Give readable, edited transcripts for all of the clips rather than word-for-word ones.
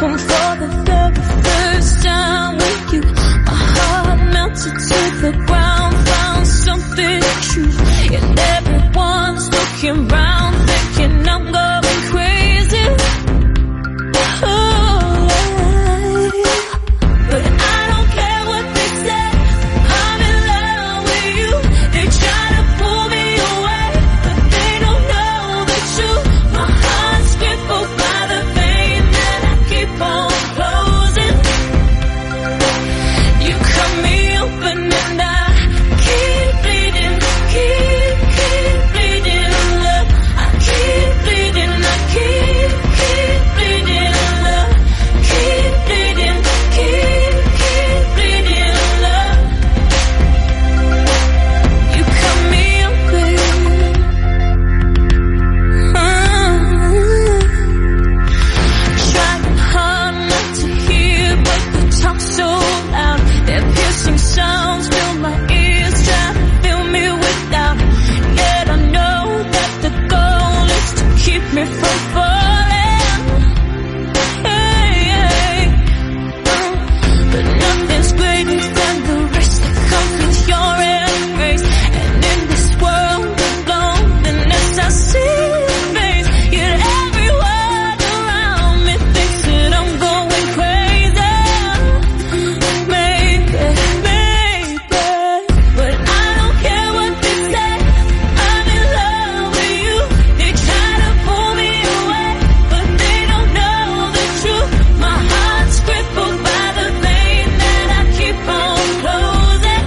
And for the very first time with you, my heart melted to the ground, found something true. And everyone's looking round, thinking I'm going crazy. Oh, but I don't care what they say, I'm in love with you. They try to pull me away, but they don't know the truth. My heart's crippled by the pain that I keep on closing. You cut me open and I keep bleeding, keep bleeding, love. I keep bleeding, I keep bleeding, love. Keep bleeding, keep bleeding, love. You cut me open. Trying hard not to hear, but you talk so loud. Their piercing sounds fill my ears, try to fill me with doubt. Yet I know that the goal is to keep me from falling. Hey, but nothing's greater than the risk that comes with your embrace. And in this world of loneliness, I see your face. Yet everyone around me thinks that I'm going crazy. Maybe, but I don't care what they say, I'm in love with you. They try to pull me away, but they don't know the truth. My heart's crippled by the pain that I keep on closing.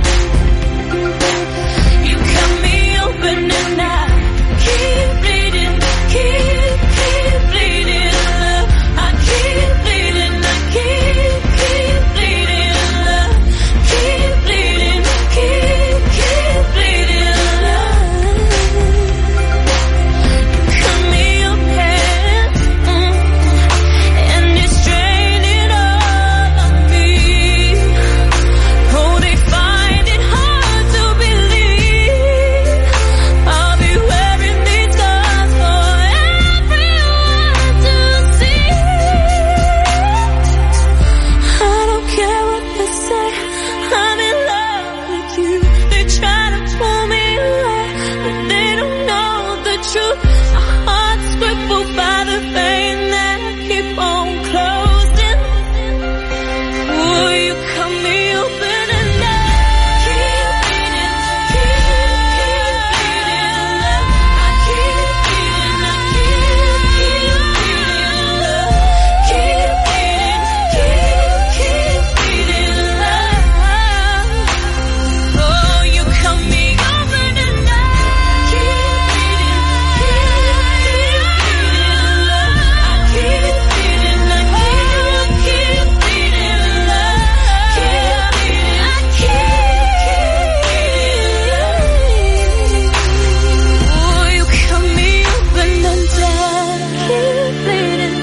You cut me open and I keep bleeding, keep bleeding, love. I keep bleeding, I keep bleeding, love. Keep bleeding, keep bleeding, love. You cut me open, and it's draining all of me. Oh, they find it hard to believe I'll be wearing these scars for everyone to see. I don't care what they say, I'm in love with you. They try to pull me away, but they don't know the truth. My heart's crippled by the pain that I keep on closing. Ooh, you cut me open and I keep bleeding, love. I keep bleeding, I keep bleeding, love. Keep bleeding, love. Oh, you cut me open and I keep bleeding, love. I keep bleeding, I keep bleeding, love. Keep bleeding, I keep bleeding. Oh, you cut me open and I keep bleeding,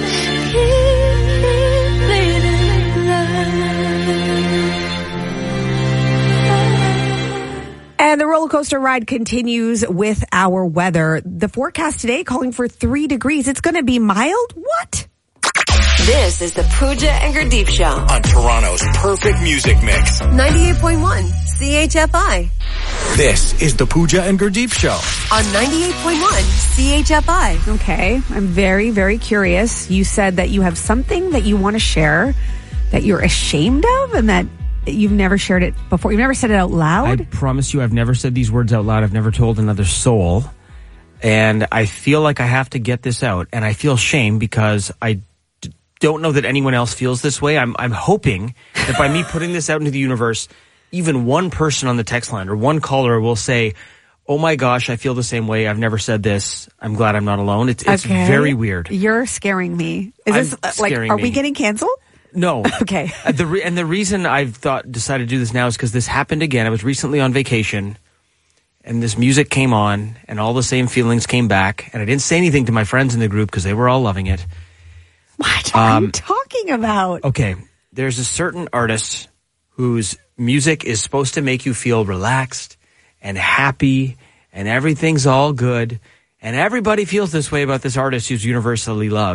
love. And the roller coaster ride continues with our weather. The forecast today calling for 3 degrees. It's going to be mild? What? This is the Pooja and Gurdeep Show On Toronto's perfect music mix. 98.1 CHFI. This is the Pooja and Gurdeep Show. On 98.1 CHFI. Okay. I'm very, very curious. You said that you have something that you want to share that you're ashamed of and that you've never shared it before. You've never said it out loud? I promise you I've never said these words out loud. I've never told another soul. And I feel like I have to get this out. And I feel shame because I don't know that anyone else feels this way. I'm hoping that by me putting this out into the universe, even one person on the text line or one caller will say, oh my gosh, I feel the same way. I've never said this. I'm glad I'm not alone. It's Okay. very weird. You're scaring me. Is this like, scaring are me. we getting canceled? No. Okay. The reason I've decided to do this now is because this happened again. I was recently on vacation, and this music came on, and all the same feelings came back, and I didn't say anything to my friends in the group because they were all loving it. What are you talking about? Okay. There's a certain artist whose music is supposed to make you feel relaxed and happy, and everything's all good, and everybody feels this way about this artist who's universally loved.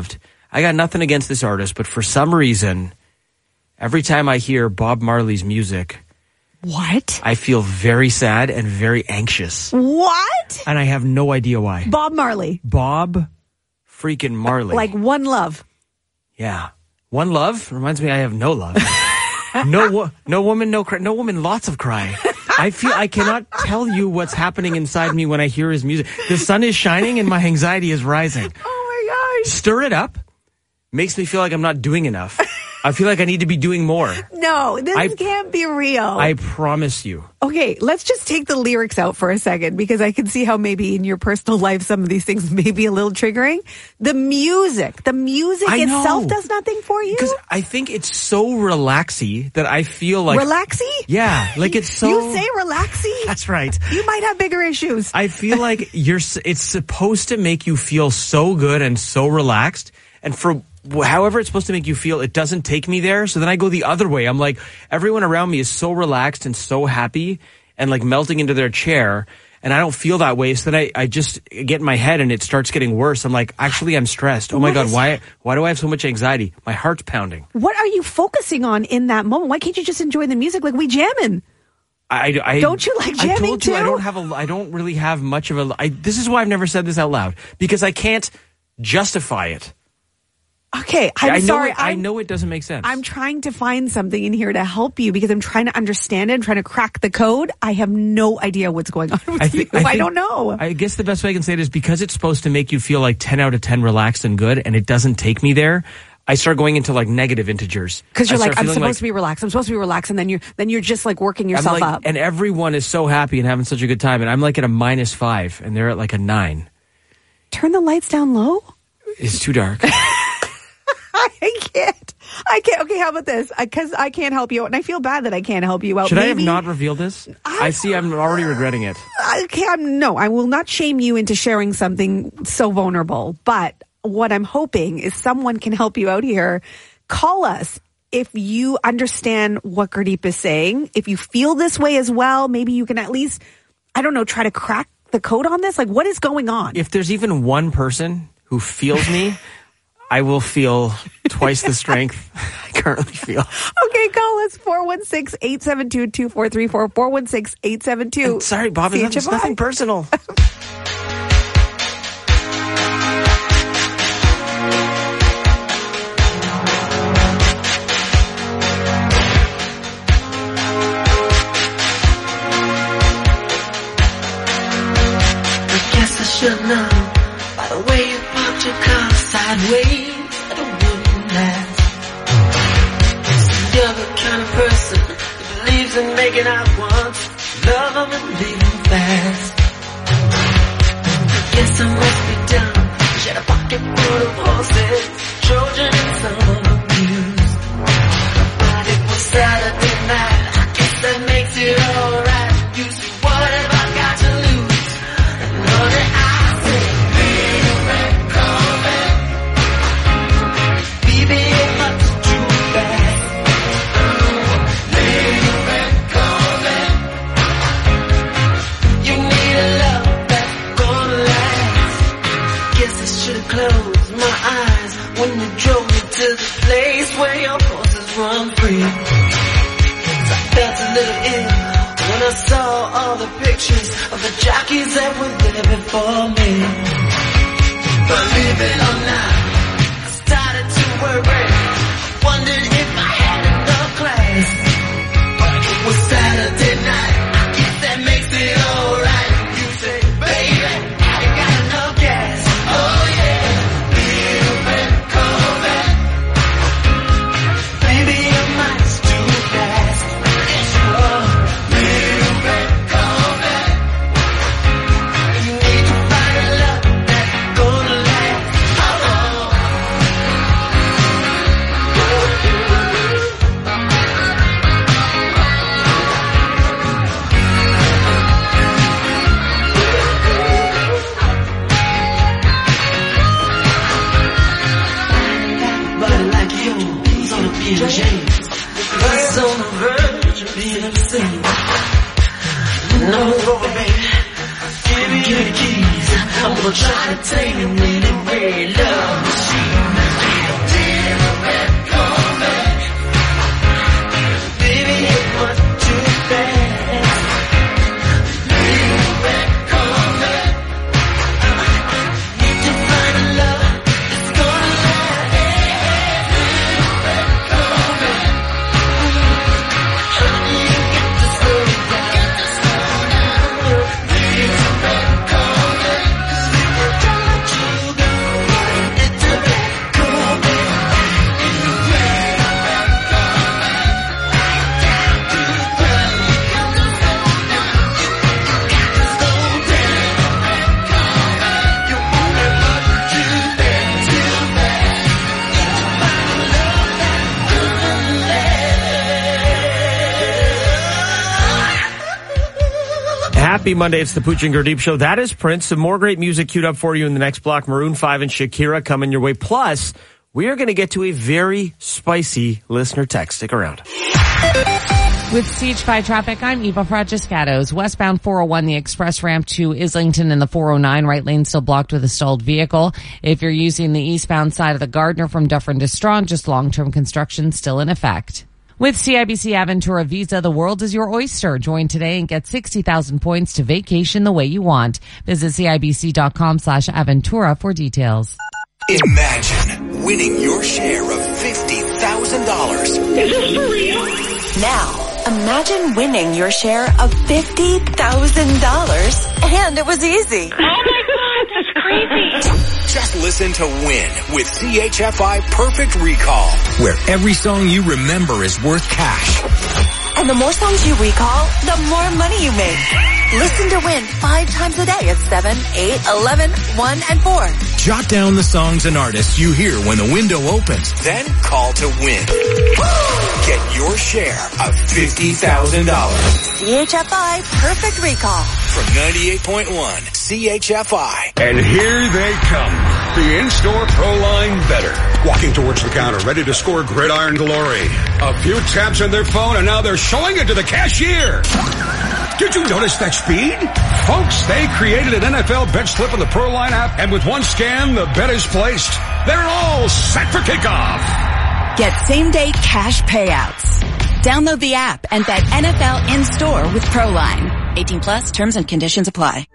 I got nothing against this artist, but for some reason, every time I hear Bob Marley's music, What? I feel very sad and very anxious. What? And I have no idea why. Bob Marley. Bob freaking Marley. Like One Love. Yeah. One Love reminds me I have no love. No woman, no cry. No woman, lots of cry. I feel I cannot tell you what's happening inside me when I hear his music. The sun is shining and my anxiety is rising. Oh my gosh. Stir it up. Makes me feel like I'm not doing enough. I feel like I need to be doing more. No, this can't be real. I promise you. Okay, let's just take the lyrics out for a second because I can see how maybe in your personal life some of these things may be a little triggering. The music itself does nothing for you? Because I think it's so relaxy that I feel like... Relaxy? Yeah, like it's so... You say relaxy? That's right. You might have bigger issues. I feel like it's supposed to make you feel so good and so relaxed. And for however it's supposed to make you feel, it doesn't take me there. So then I go the other way. I'm like, everyone around me is so relaxed and so happy and like melting into their chair. And I don't feel that way. So then I just get in my head and it starts getting worse. I'm like, actually, I'm stressed. Oh my God, why do I have so much anxiety? My heart's pounding. What are you focusing on in that moment? Why can't you just enjoy the music like we jamming? Don't you like jamming I told you too? I don't really have much of a... This is why I've never said this out loud. Because I can't justify it. Okay, I'm sorry. I know it doesn't make sense. I'm trying to find something in here to help you because I'm trying to understand it. I'm trying to crack the code. I have no idea what's going on with you. I don't know. I guess the best way I can say it is because it's supposed to make you feel like 10 out of 10 relaxed and good, and it doesn't take me there. I start going into like negative integers. Because you're like, I'm supposed to be relaxed. I'm supposed to be relaxed. And then you're just like working yourself up. And everyone is so happy and having such a good time. And I'm like at a -5 and they're at like a 9. Turn the lights down low. It's too dark. I can't. Okay, how about this? Because I can't help you out, and I feel bad that I can't help you out. Should I have not revealed this? I see I'm already regretting it. Okay, I will not shame you into sharing something so vulnerable, but what I'm hoping is someone can help you out here. Call us if you understand what Gurdeep is saying. If you feel this way as well, maybe you can at least, I don't know, try to crack the code on this. Like, what is going on? If there's even one person who feels me... I will feel twice the strength I currently feel. Okay, call us 416-872-2434, 416-872. Sorry, Bob, it's nothing personal. I guess I should know by the way you parked your car sideways. That it wouldn't last. You're the kind of person who believes in making out once, love them and leave them fast. I guess I must be dumb. She had a pocket full of horses, Trojan and some of them used. But it was Saturday night. I guess that makes it alright. You see, what have I got to lose? And honey, I say, leave and come back. Baby, it must too fast. Leave and come back. You need a love that's gonna last. Guess I should've closed my eyes when you drove me to the place where your horses run free. I felt a little ill when I saw all the pictures of the jockeys that were there before me. Believe it or not, I started to worry. Wondered if I had enough class. But it was Saturday night. I guess that makes it alright. You say, baby, I ain't got enough gas. Oh yeah, leave and come back. Baby, your mind's too fast. It's your leave and come back. You need to find a love that's gonna last. Body like yours on a PJ, us on the verge of being obscene. No, baby, give me the keys. I'm gonna try to take you in a red love machine. Happy Monday. It's the Pooja and Gurdeep Show. That is Prince. Some more great music queued up for you in the next block. Maroon 5 and Shakira coming your way. Plus, we are going to get to a very spicy listener text. Stick around. With CH5 traffic, I'm Eva Fragiscatos. Westbound 401, the express ramp to Islington and the 409 right lane still blocked with a stalled vehicle. If you're using the eastbound side of the Gardner from Dufferin to Strong, just long-term construction still in effect. With CIBC Aventura Visa, the world is your oyster. Join today and get 60,000 points to vacation the way you want. Visit CIBC.com/Aventura for details. Imagine winning your share of $50,000. Is this for real? Now, imagine winning your share of $50,000 and it was easy. Oh my God, that's crazy. Just listen to Win with CHFI Perfect Recall, where every song you remember is worth cash. And the more songs you recall, the more money you make. Listen to Win 5 times a day at 7, 8, 11, 1, and 4. Jot down the songs and artists you hear when the window opens. Then call to win. Get your share of $50,000. CHFI Perfect Recall. From 98.1 CHFI. And here they come. The in-store Proline Better. Walking towards the counter, ready to score gridiron glory. A few taps on their phone and now they're showing it to the cashier. Did you notice that speed? Folks, they created an NFL bet slip on the Proline app, and with one scan, the bet is placed. They're all set for kickoff. Get same-day cash payouts. Download the app and bet NFL in-store with Proline. 18 plus, terms and conditions apply.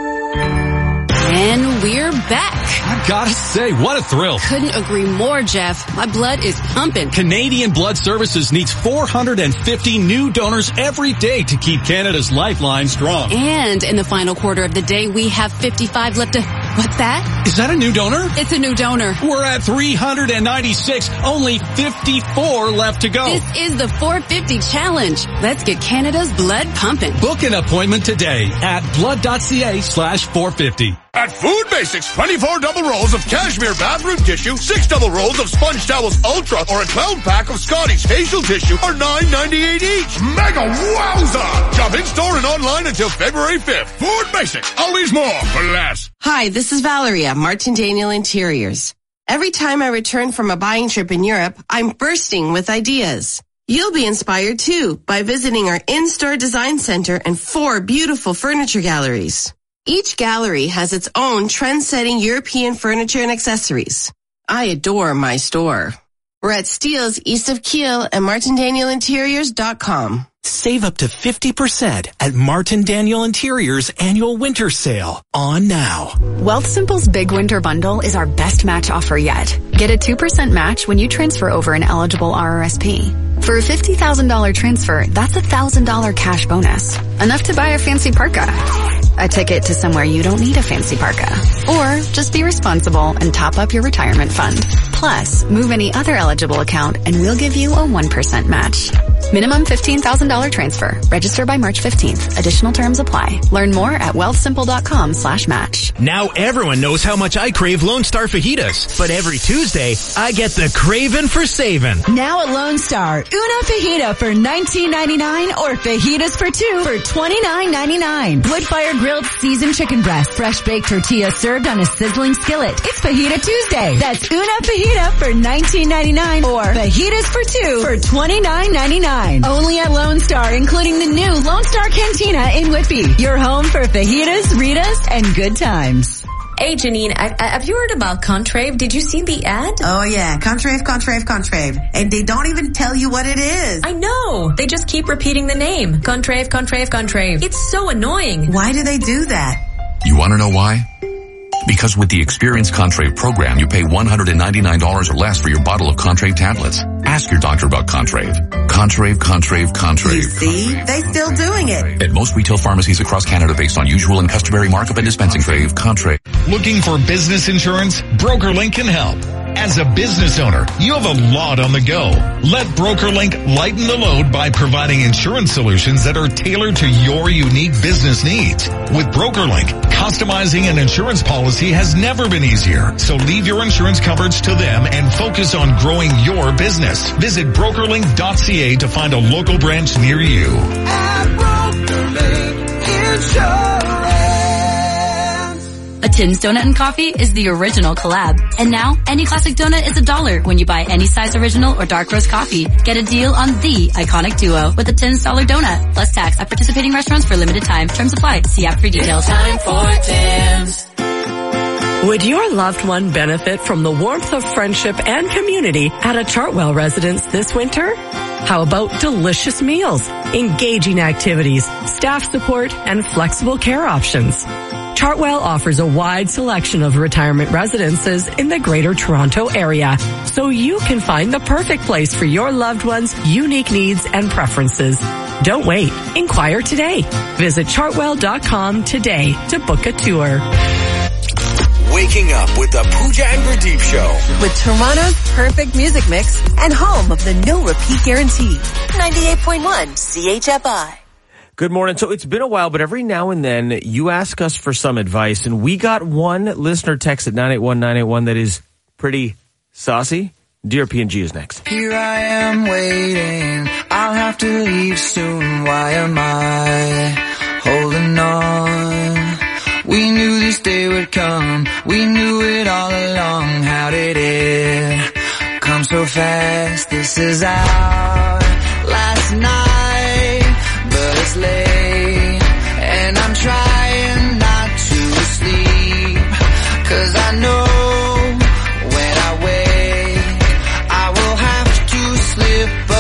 And we're back. I gotta say, what a thrill. Couldn't agree more, Jeff. My blood is pumping. Canadian Blood Services needs 450 new donors every day to keep Canada's lifeline strong. And in the final quarter of the day, we have 55 left to... What's that? Is that a new donor? It's a new donor. We're at 396. Only 54 left to go. This is the 450 challenge. Let's get Canada's blood pumping. Book an appointment today at blood.ca/450. At Food Basics, 24 double rolls of cashmere bathroom tissue, 6 double rolls of Sponge Towels Ultra, or a 12-pack of Scotty's facial tissue are $9.98 each. Mega wowza! Shop in-store and online until February 5th. Food Basics, always more for less. Hi, this is Valeria, Martin Daniel Interiors. Every time I return from a buying trip in Europe, I'm bursting with ideas. You'll be inspired too by visiting our in-store design center and 4 beautiful furniture galleries. Each gallery has its own trend-setting European furniture and accessories. I adore my store. We're at Steeles east of Kiel and martindaniel-interiors.com. Save up to 50% at Martin Daniel Interiors annual winter sale on now. Wealthsimple's Big Winter Bundle is our best match offer yet. Get a 2% match when you transfer over an eligible RRSP. For a $50,000 transfer, that's $1,000 cash bonus. Enough to buy a fancy parka. A ticket to somewhere you don't need a fancy parka. Or just be responsible and top up your retirement fund. Plus, move any other eligible account and we'll give you a 1% match. Minimum $15,000 transfer. Register by March 15th. Additional terms apply. Learn more at wealthsimple.com/match. Now everyone knows how much I crave Lone Star fajitas. But every Tuesday, I get the craving for saving. Now at Lone Star, una fajita for $19.99 or fajitas for 2 for $29.99. Wood-fire grilled seasoned chicken breast, fresh baked tortillas served on a sizzling skillet. It's Fajita Tuesday. That's una fajita for $19.99 or fajitas for 2 for $29.99. Only at Lone Star, including the new Lone Star Cantina in Whitby. Your home for fajitas, Ritas, and good times. Hey, Janine, have you heard about Contrave? Did you see the ad? Oh, yeah. Contrave. And they don't even tell you what it is. I know. They just keep repeating the name. Contrave. It's so annoying. Why do they do that? You want to know why? Because with the Experience Contrave program, you pay $199 or less for your bottle of Contrave tablets. Ask your doctor about Contrave. Contrave. You see? They still doing it. At most retail pharmacies across Canada based on usual and customary markup and dispensing fee. Contrave. Looking for business insurance? BrokerLink can help. As a business owner, you have a lot on the go. Let BrokerLink lighten the load by providing insurance solutions that are tailored to your unique business needs. With BrokerLink, customizing an insurance policy has never been easier. So leave your insurance coverage to them and focus on growing your business. Visit brokerlink.ca to find a local branch near you. At BrokerLink, here's A Tim's Donut and Coffee is the original collab. And now, any classic donut is $1 when you buy any size original or dark roast coffee. Get a deal on the iconic duo with a Tim's $1 donut. Plus tax at participating restaurants for limited time. Terms apply. See app for details. Time for Tim's. Would your loved one benefit from the warmth of friendship and community at a Chartwell residence this winter? How about delicious meals, engaging activities, staff support, and flexible care options? Chartwell offers a wide selection of retirement residences in the Greater Toronto Area, so you can find the perfect place for your loved one's unique needs and preferences. Don't wait. Inquire today. Visit chartwell.com today to book a tour. Waking up with the Pooja and Gurdeep Show. With Toronto's perfect music mix and home of the no repeat guarantee. 98.1 CHFI. Good morning. So it's been a while, but every now and then you ask us for some advice, and we got one listener text at 981-981 that is pretty saucy. Dear P&G is next. Here I am waiting. I'll have to leave soon. Why am I holding on? We knew this day would come. We knew it all along. How did it come so fast? This is our last night, but it's late, and I'm trying not to sleep, 'cause I know when I wake, I will have to slip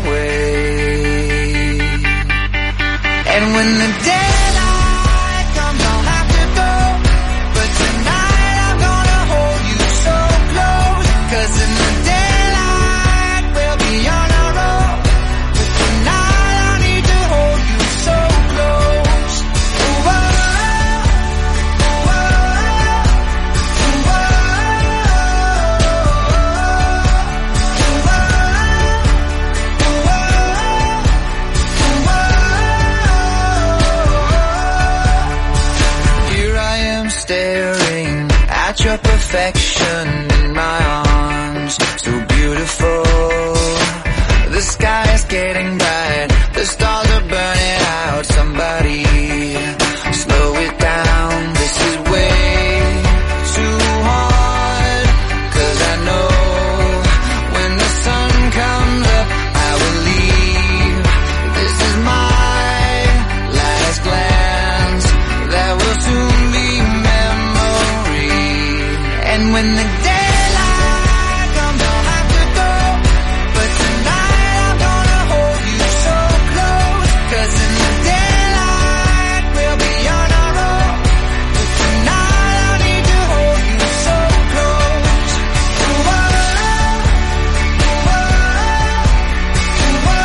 away. And when the daylight comes, I'll have to go, but tonight I'm gonna hold you so close, 'cause in the daylight we'll be on our own, but tonight I need to hold you so close. Ooh, oh, oh, oh, Here I am staring at your perfection in my arms, so beautiful. The sky is getting bright, the stars are burning out. Somebody slow it down, this is way too hard, 'cause I know when the sun comes up I will leave. This is my last glance, that will soon be memory. And when the daylight comes I'll have to go, but tonight I'm gonna hold you so close, 'cause in the daylight we'll be on our own, but tonight I need to hold you so close. Ooh, oh, ooh, oh, ooh, oh,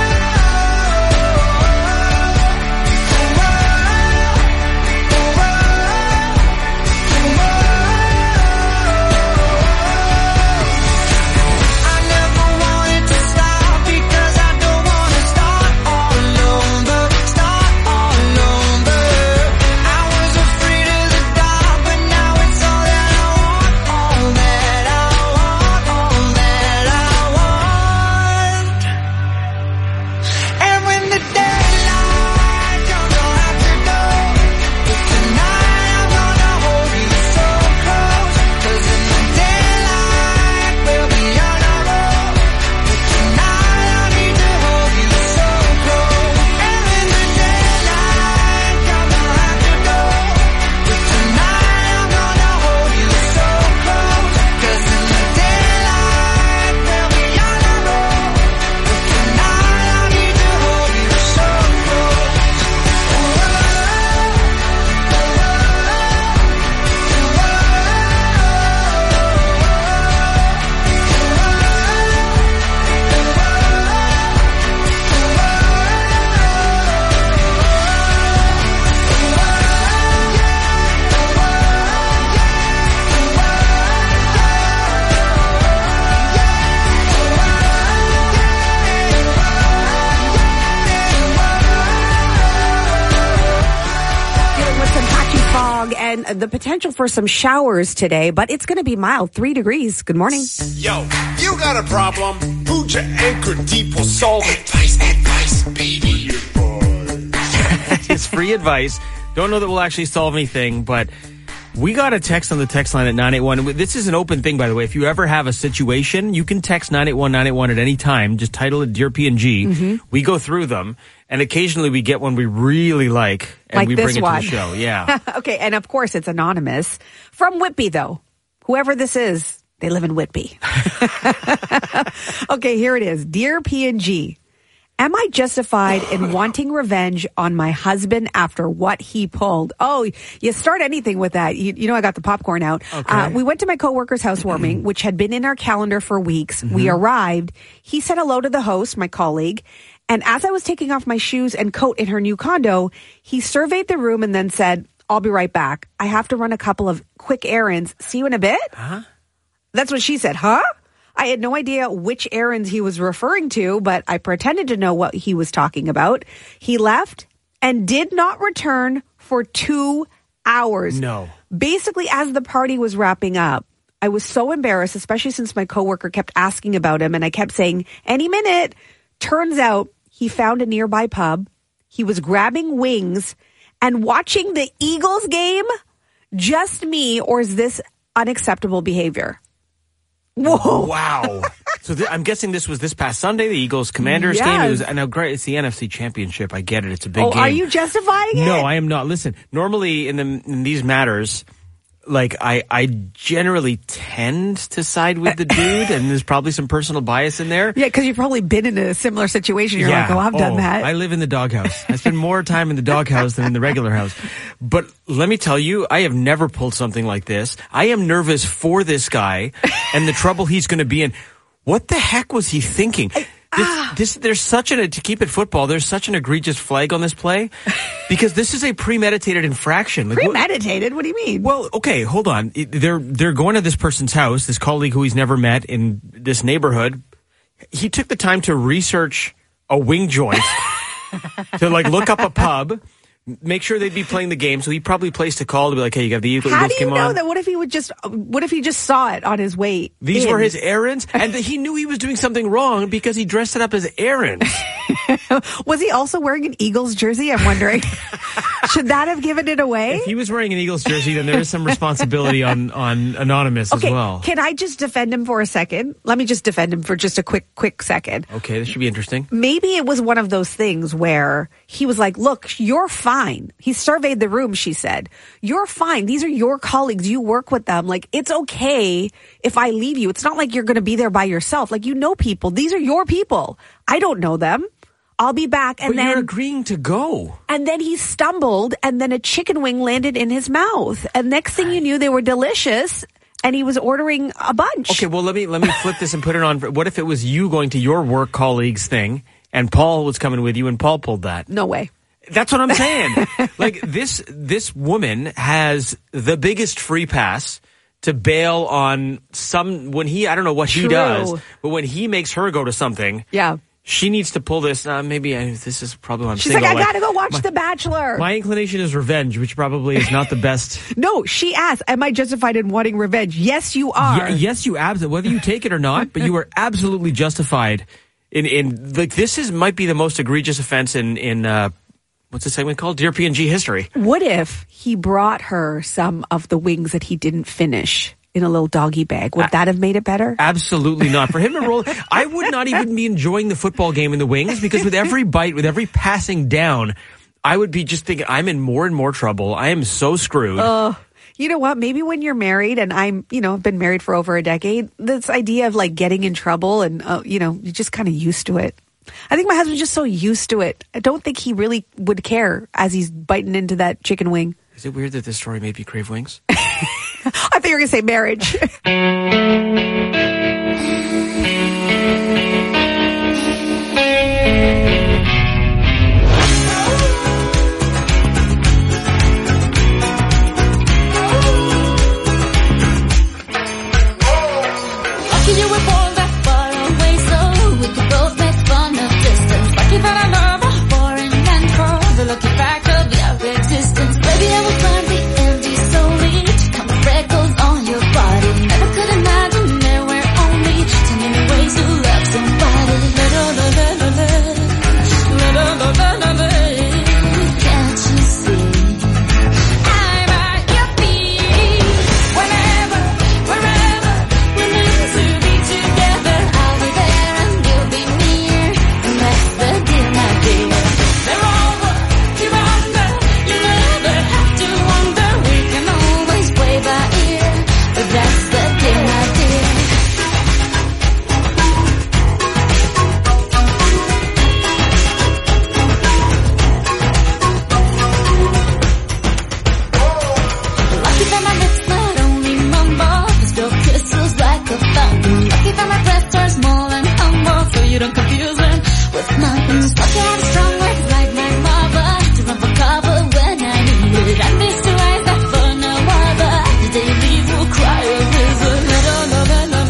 I never wanted to stop, because I don't wanna start all over, start all over. I was afraid of the dark, but now it's all that I want, all that I want, all that I want. And when the daylight comes I'll have to go, but tonight I'm gonna hold you so close, 'cause in the daylight we'll be on our own, but tonight I need to hold you so close. And when the daylight comes I'll have to go, but tonight I'm gonna hold you so close, 'cause in the daylight we'll be on our own, but tonight I need to hold you so close. Dealing with some patchy fog and the potential for some showers today, but it's going to be mild, 3 degrees. Good morning. Yo, you got a problem? Pooja and Gurdeep will solve it. Advice, baby. It's free advice. Don't know that we'll actually solve anything, but we got a text on the text line at 981. This is an open thing, by the way. If you ever have a situation, you can text 981-981 at any time. Just title it Dear P&G. Mm-hmm. We go through them, and occasionally we get one we really like, and Like we this bring it one. to the show. Yeah. Okay, and of course it's anonymous. From Whitby, though. Whoever this is, they live in Whitby. Okay, here it is. Dear P&G, am I justified in wanting revenge on my husband after what he pulled? Oh, you start anything with that. You know I got the popcorn out. Okay. We went to my coworker's housewarming, which had been in our calendar for weeks. We arrived. He said hello to the host, my colleague. And as I was taking off my shoes and coat in her new condo, he surveyed the room and then said, I'll be right back. I have to run a couple of quick errands. See you in a bit? Huh? That's what she said. Huh? I had no idea which errands he was referring to, but I pretended to know what he was talking about. He left and did not return for 2 hours. No. Basically, as the party was wrapping up, I was so embarrassed, especially since my coworker kept asking about him, and I kept saying, any minute. Turns out he found a nearby pub. He was grabbing wings and watching the Eagles game. Just me, or is this unacceptable behavior? Whoa. Wow. So I'm guessing this was this past Sunday, the Eagles-Commanders game. It was, and now, great, it's the NFC Championship. I get it. It's a big game. Are you justifying it? No, I am not. Listen, normally in these matters, like I generally tend to side with the dude, and there's probably some personal bias in there. Yeah, because you've probably been in a similar situation. You're like, oh, I've done that. I live in the doghouse. I spend more time in the doghouse than in the regular house. But let me tell you, I have never pulled something like this. I am nervous for this guy and the trouble he's going to be in. What the heck was he thinking? There's such to keep it football, there's such an egregious flag on this play because this is a premeditated infraction. Like, premeditated? What do you mean? Well, okay, hold on. They're going to this person's house, this colleague who he's never met in this neighborhood. He took the time to research a wing joint, to look up a pub, make sure they'd be playing the game. So he probably placed a call to be like, hey, you got the Eagles game on. How do you know that? What if he just saw it on his way These in? were his errands, and he knew he was doing something wrong because he dressed it up as errands. Was he also wearing an Eagles jersey? I'm wondering. Should that have given it away? If he was wearing an Eagles jersey, then there is some responsibility on Anonymous as well. Can I just defend him for a second? Let me just defend him for just a quick second. Okay, this should be interesting. Maybe it was one of those things where he was like, look, you're fine. He surveyed the room, she said. You're fine. These are your colleagues. You work with them. Like, it's okay if I leave you. It's not like you're going to be there by yourself. Like, you know people. These are your people. I don't know them. I'll be back. And then you're agreeing to go. And then he stumbled, and then a chicken wing landed in his mouth. And next thing you knew, they were delicious. And he was ordering a bunch. Okay, well, let me flip this and put it on. What if it was you going to your work colleague's thing, and Paul was coming with you, and Paul pulled that? No way. That's what I'm saying. Like, this woman has the biggest free pass to bail on when I don't know what he does, but when he makes her go to something. Yeah. She needs to pull this. This is probably why I'm She's single. like, I gotta go watch The Bachelor. My inclination is revenge, which probably is not the best. No, she asked, am I justified in wanting revenge? Yes, you are. Yes, you absolutely. Whether you take it or not, but you are absolutely justified in this might be the most egregious offense in what's the segment called? Dear P&G history. What if he brought her some of the wings that he didn't finish in a little doggy bag? Would that have made it better? Absolutely not. For him to roll, I would not even be enjoying the football game in the wings because with every bite, with every passing down, I would be just thinking, I'm in more and more trouble. I am so screwed. You know what? Maybe when you're married, and I've been married for over a decade, this idea of like getting in trouble and, you're just kind of used to it. I think my husband's just so used to it. I don't think he really would care as he's biting into that chicken wing. Is it weird that this story made you crave wings? I thought you were going to say marriage. you don't confuse me with nothing. Stuck out strong words like my mother to run for cover when I need it. I miss the eyes that for no other. The day you leave will cry a river. Little love, little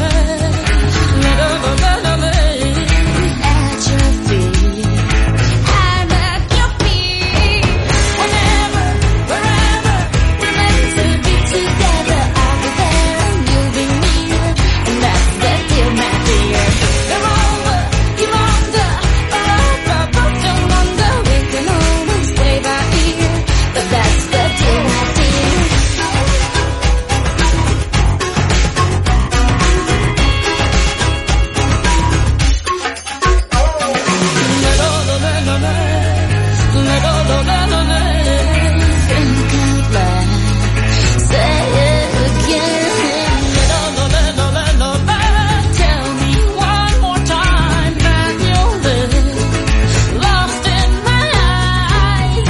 love, at your feet. I'm at your feet. Whenever, wherever we're meant to be together, I'll be there and you'll be near, and that's the deal, my dear. You're over, you're under, forever, don't wonder. We can always play by ear, but that's the deal, my dear. Think out loud, say it again. Tell me one more time that you'll live lost in my eyes.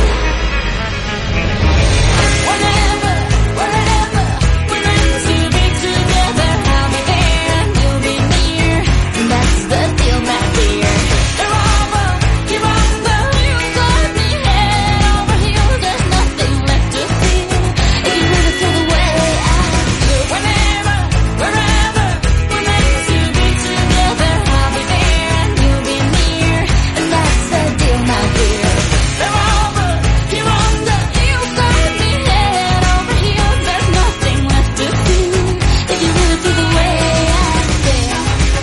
Whenever, wherever we're meant to be together, I'll be there and you'll be near, and that's the deal, my dear. You're over, you're under, you got me head over heels. There's nothing left to feel if you really feel the way I feel. Whenever, wherever we're meant to be together, I'll be there and you'll be near, and that's the deal, my dear. You're over, you're under, you got me head over heels. There's nothing left to feel if you really feel the way I feel.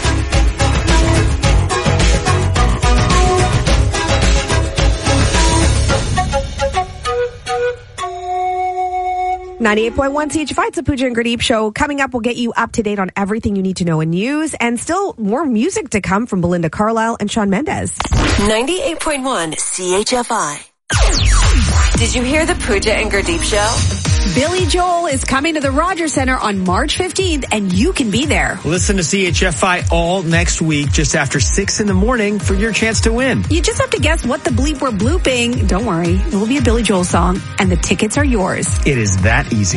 98.1 CHFI, it's a Pooja and Gurdeep show. Coming up, we'll get you up to date on everything you need to know in news, and still more music to come from Belinda Carlisle and Shawn Mendes. 98.1 CHFI. Did you hear the Pooja and Gurdeep show? Billy Joel is coming to the Rogers Center on March 15th, and you can be there. Listen to CHFI all next week, just after 6 in the morning, for your chance to win. You just have to guess what the bleep we're blooping. Don't worry, it will be a Billy Joel song, and the tickets are yours. It is that easy.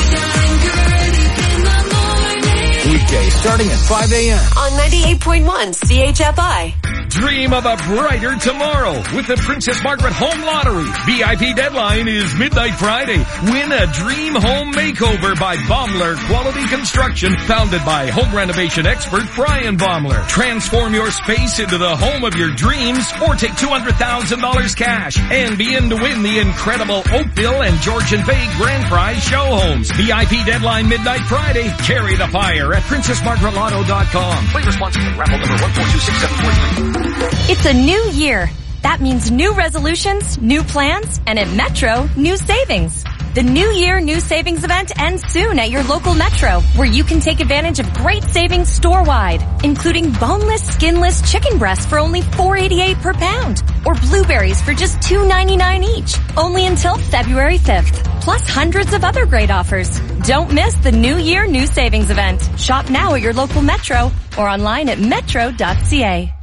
Weekdays starting at 5 a.m. On 98.1 CHFI. Dream of a brighter tomorrow with the Princess Margaret Home Lottery. VIP deadline is midnight Friday. Win a dream home makeover by Baumler Quality Construction, founded by home renovation expert Brian Baumler. Transform your space into the home of your dreams, or take $200,000 cash and be in to win the incredible Oakville and Georgian Bay Grand Prize show homes. VIP deadline midnight Friday. Carry the fire at PrincessMargaretLotto.com. Play responsibly. Raffle number 1426743. It's a new year. That means new resolutions, new plans, and at Metro, new savings. The New Year New Savings event ends soon at your local Metro, where you can take advantage of great savings store-wide, including boneless, skinless chicken breasts for only $4.88 per pound, or blueberries for just $2.99 each, only until February 5th. Plus hundreds of other great offers. Don't miss the New Year New Savings event. Shop now at your local Metro or online at metro.ca.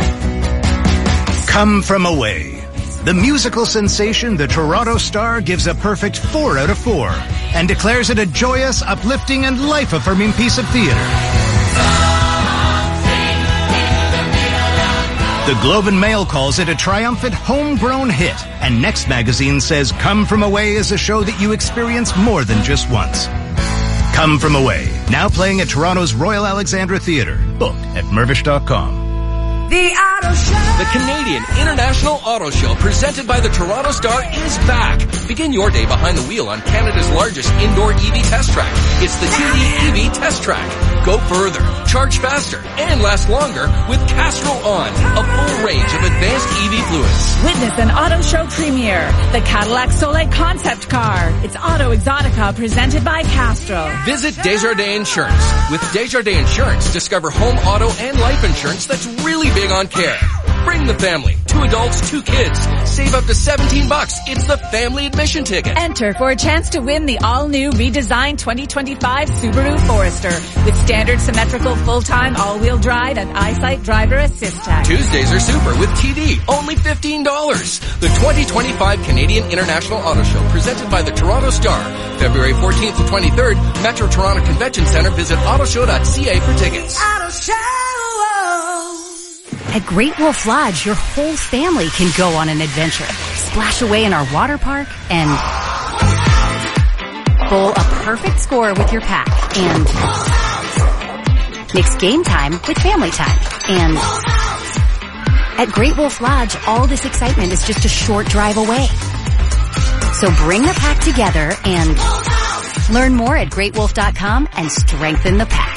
Come From Away. The musical sensation The Toronto Star gives a perfect 4 out of 4 and declares it a joyous, uplifting, and life-affirming piece of theater. The Globe and Mail calls it a triumphant homegrown hit, and Next Magazine says Come From Away is a show that you experience more than just once. Come From Away, now playing at Toronto's Royal Alexandra Theatre. Book at Mirvish.com. The Auto Show. The Canadian International Auto Show, presented by the Toronto Star, is back. Begin your day behind the wheel on Canada's largest indoor EV test track. It's the TD EV Test Track. Go further, charge faster, and last longer with Castrol On, a full range of advanced EV fluids. Witness an auto show premiere, the Cadillac Soleil concept car. It's Auto Exotica, presented by Castrol. Visit Desjardins Insurance. With Desjardins Insurance, discover home, auto, and life insurance that's really big on care. Bring the family. 2 adults, 2 kids. Save up to $17. It's the family admission ticket. Enter for a chance to win the all-new redesigned 2025 Subaru Forester with standard symmetrical full-time all-wheel drive and EyeSight driver assist tech. Tuesdays are super with TD, only $15. The 2025 Canadian International Auto Show, presented by the Toronto Star. February 14th to 23rd, Metro Toronto Convention Center. Visit autoshow.ca for tickets. Auto Show. At Great Wolf Lodge, your whole family can go on an adventure. Splash away in our water park and bowl a perfect score with your pack and mix game time with family time. And at Great Wolf Lodge, all this excitement is just a short drive away. So bring the pack together and learn more at greatwolf.com and strengthen the pack.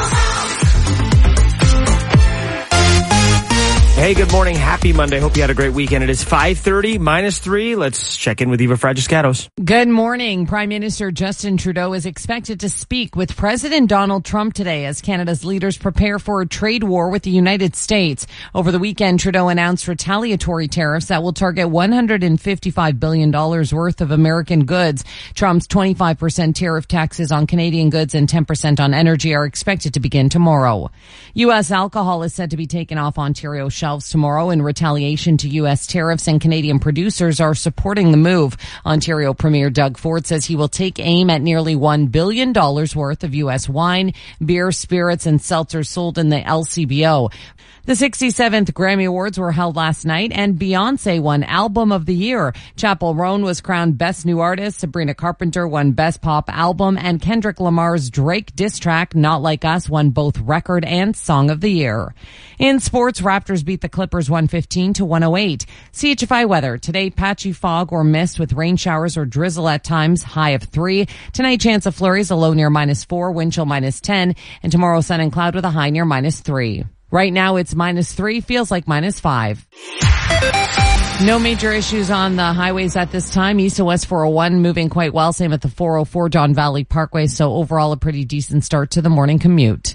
Hey, good morning. Happy Monday. Hope you had a great weekend. It is 5:30 -3. Let's check in with Eva Fragiscatos. Good morning. Prime Minister Justin Trudeau is expected to speak with President Donald Trump today as Canada's leaders prepare for a trade war with the United States. Over the weekend, Trudeau announced retaliatory tariffs that will target $155 billion worth of American goods. Trump's 25% tariff taxes on Canadian goods and 10% on energy are expected to begin tomorrow. U.S. alcohol is set to be taken off Ontario shelves tomorrow in retaliation to U.S. tariffs, and Canadian producers are supporting the move. Ontario Premier Doug Ford says he will take aim at nearly $1 billion worth of U.S. wine, beer, spirits, and seltzers sold in the LCBO. The 67th Grammy Awards were held last night, and Beyoncé won Album of the Year. Chappell Roan was crowned Best New Artist, Sabrina Carpenter won Best Pop Album, and Kendrick Lamar's Drake diss track, Not Like Us, won both Record and Song of the Year. In sports, Raptors beat the Clippers 115-108. CHFI weather. Today, patchy fog or mist with rain showers or drizzle at times, high of 3. Tonight, chance of flurries, a low near -4, wind chill -10. And tomorrow, sun and cloud with a high near -3. Right now, it's -3, feels like -5. No major issues on the highways at this time. East to West 401 moving quite well. Same at the 404 Don Valley Parkway. So overall, a pretty decent start to the morning commute.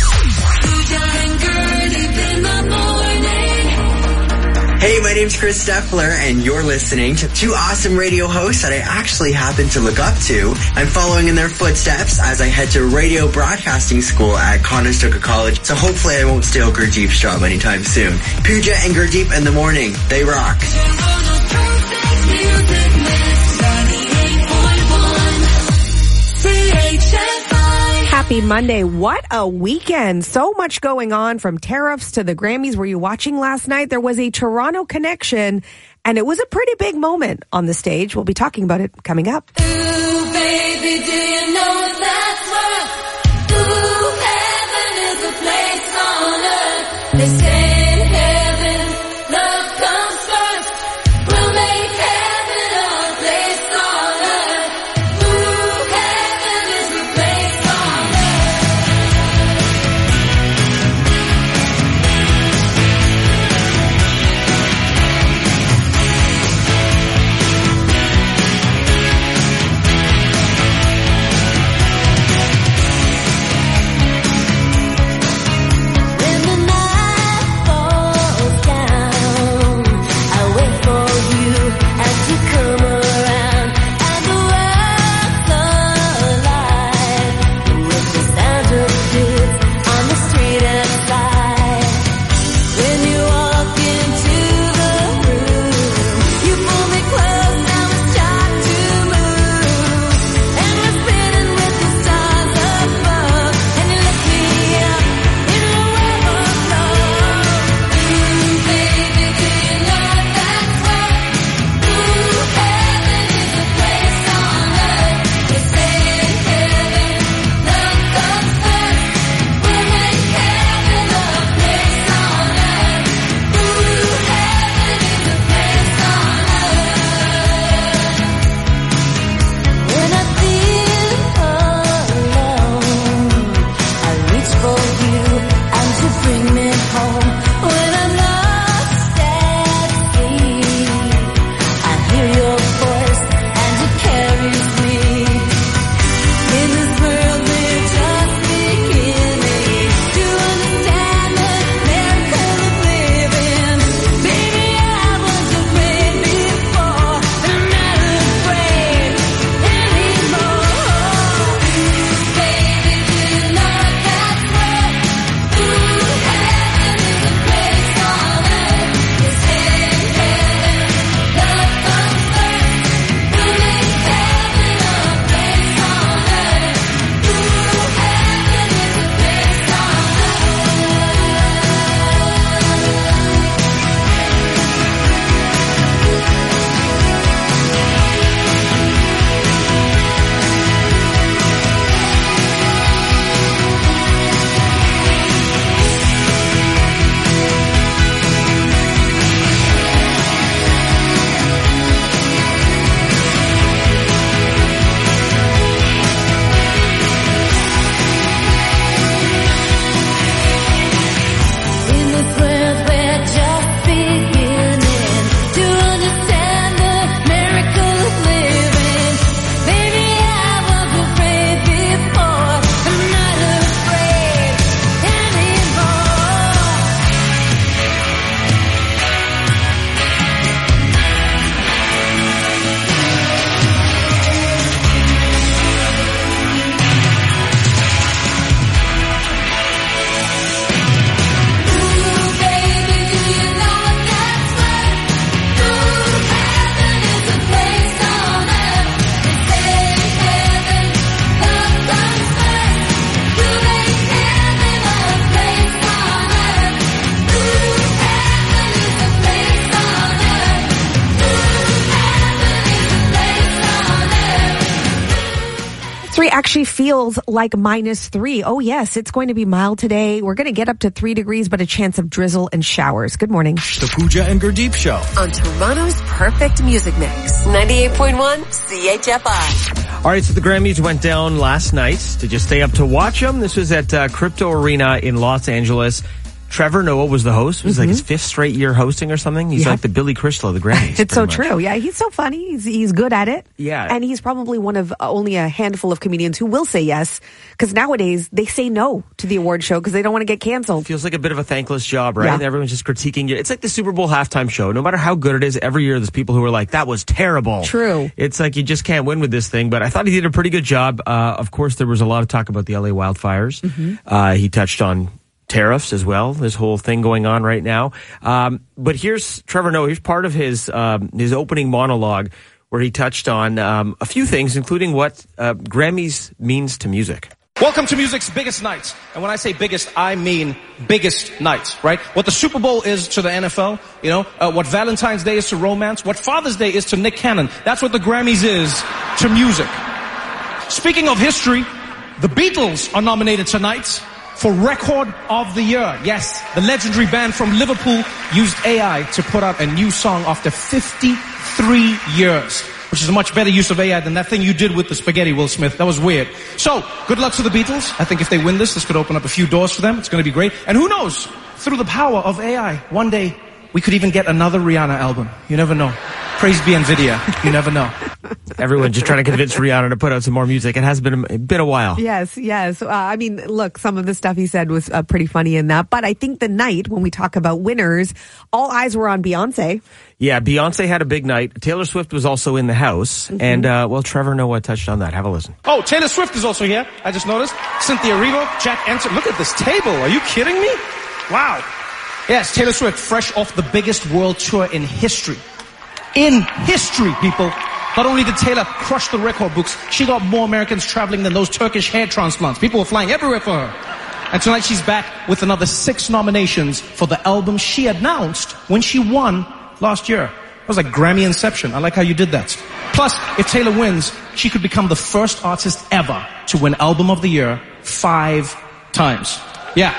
Hey, my name's Chris Steffler, and you're listening to two awesome radio hosts that I actually happen to look up to. I'm following in their footsteps as I head to radio broadcasting school at Conestoga College, so hopefully I won't steal Gurdeep's job anytime soon. Pooja and Gurdeep in the morning. They rock. Happy Monday. What a weekend. So much going on, from tariffs to the Grammys. Were you watching last night? There was a Toronto connection, and it was a pretty big moment on the stage. We'll be talking about it coming up. Ooh, baby, do you know what that's worth? Ooh, heaven is a place on earth. They say in heaven, love comes first. We'll make heaven a place on earth. Ooh, heaven is a place on In the night -3 actually feels like -3. Oh, yes, it's going to be mild today. We're going to get up to 3 degrees, but a chance of drizzle and showers. Good morning. The Pooja and Gurdeep Show. On Toronto's perfect music mix. 98.1 CHFI. All right, so the Grammys went down last night. Did you stay up to watch them? This was at Crypto Arena in Los Angeles. Trevor Noah was the host. It was like his 5th straight year hosting or something. He's like the Billy Crystal of the Grammys. It's so true. Yeah, he's so funny. He's good at it. Yeah. And he's probably one of only a handful of comedians who will say yes, because nowadays they say no to the award show because they don't want to get canceled. Feels like a bit of a thankless job, right? Yeah. Everyone's just critiquing you. It's like the Super Bowl halftime show. No matter how good it is, every year there's people who are like, that was terrible. True. It's like you just can't win with this thing. But I thought he did a pretty good job. Of course, there was a lot of talk about the LA wildfires. He touched on tariffs as well, this whole thing going on right now. But here's Trevor Noah. Here's part of his opening monologue where he touched on a few things, including what Grammys means to music. Welcome to music's biggest night. And when I say biggest, I mean biggest night, right? What the Super Bowl is to the NFL, what Valentine's Day is to romance, what Father's Day is to Nick Cannon. That's what the Grammys is to music. Speaking of history, the Beatles are nominated tonight for Record of the Year. Yes, the legendary band from Liverpool used AI to put out a new song after 53 years, which is a much better use of AI than that thing you did with the spaghetti, Will Smith. That was weird. So, good luck to the Beatles. I think if they win this could open up a few doors for them. It's going to be great. And who knows, through the power of AI, one day we could even get another Rihanna album. You never know. Praise be NVIDIA. You never know. Everyone just trying to convince Rihanna to put out some more music. It has been a while. Yes. I mean, look, some of the stuff he said was pretty funny in that. But I think the night, when we talk about winners, all eyes were on Beyonce. Yeah, Beyonce had a big night. Taylor Swift was also in the house. And, Trevor Noah touched on that. Have a listen. Oh, Taylor Swift is also here. I just noticed. Cynthia Erivo, Jack Antonoff. Look at this table. Are you kidding me? Wow. Yes, Taylor Swift, fresh off the biggest world tour in history. In history, people. Not only did Taylor crush the record books, she got more Americans traveling than those Turkish hair transplants. People were flying everywhere for her. And tonight she's back with another 6 nominations for the album she announced when she won last year. It was like Grammy Inception. I like how you did that. Plus, if Taylor wins, she could become the first artist ever to win Album of the Year 5 times. Yeah.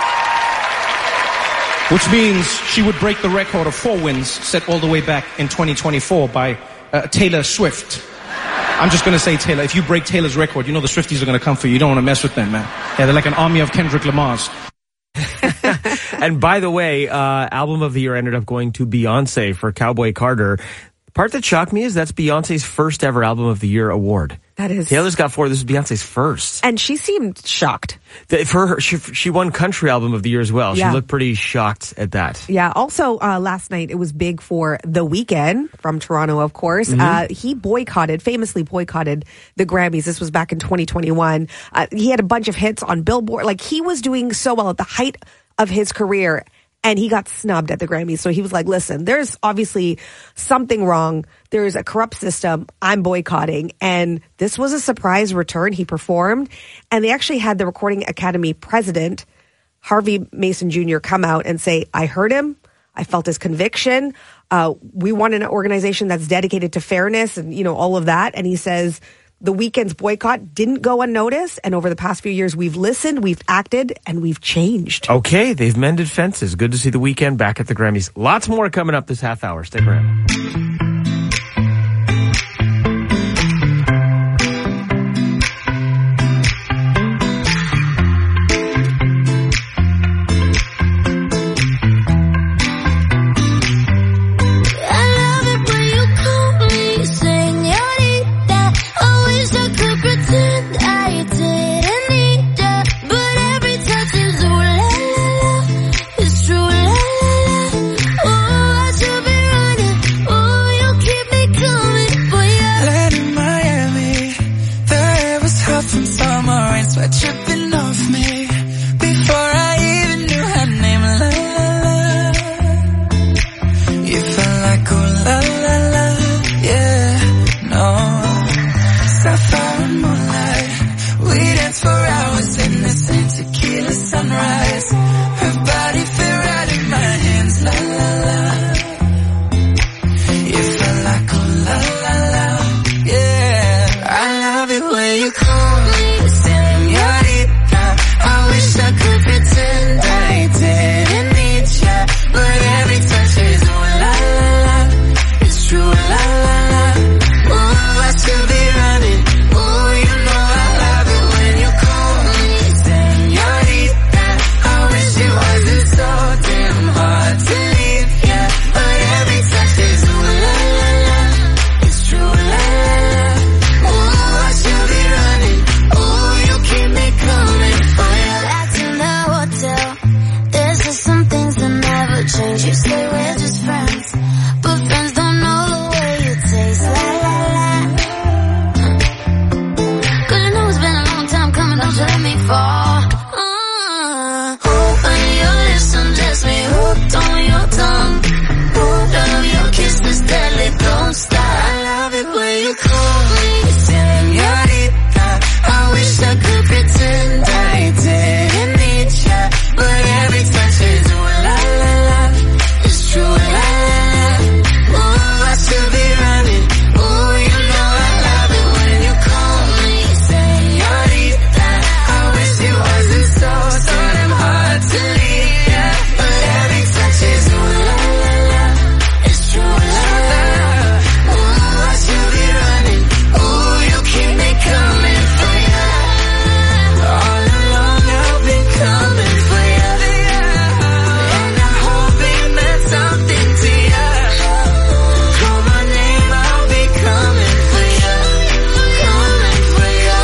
Which means she would break the record of 4 wins set all the way back in 2024 by Taylor Swift. I'm just going to say, Taylor, if you break Taylor's record, you know the Swifties are going to come for you. You don't want to mess with them, man. Yeah, they're like an army of Kendrick Lamars. And by the way, Album of the Year ended up going to Beyonce for Cowboy Carter. The part that shocked me is that's Beyonce's first ever Album of the Year award. That is. Taylor's got 4. This is Beyonce's first. And she seemed shocked. For her, she won Country Album of the Year as well. Yeah. She looked pretty shocked at that. Yeah. Also, last night it was big for The Weeknd from Toronto, of course. He famously boycotted the Grammys. This was back in 2021. He had a bunch of hits on Billboard. Like, he was doing so well at the height of his career. And he got snubbed at the Grammys. So he was like, listen, there's obviously something wrong. There's a corrupt system. I'm boycotting. And this was a surprise return. He performed. And they actually had the Recording Academy president, Harvey Mason Jr., come out and say, I heard him. I felt his conviction. We want an organization that's dedicated to fairness and, all of that. And he says, The Weeknd's boycott didn't go unnoticed, and over the past few years, we've listened, we've acted, and we've changed. Okay, they've mended fences. Good to see The Weeknd back at the Grammys. Lots more coming up this half hour. Stick around. It's true, la la la. Oh, I should be running. Oh, say we're just friends, but friends don't know the way you taste. La la la. 'Cause you know it's been a long time coming, don't you let me fall. Open your lips and bless me, hooked on your tongue. Love your kisses deadly, don't stop. I love it when you call me señorita. I wish I could pretend I didn't need ya, but every touch is ooh la la la. It's true la la la. Ooh, I should be running. Ooh, you know I love it when you call me señorita. I wish it wasn't so damn hard to leave ya, but every touch is ooh la la la. It's true la la la. Ooh, I should be running. Ooh, you keep me coming for ya. All along I've been coming for ya, and I'm hoping that something to ya. Call my name, I'll be coming for ya, coming for ya.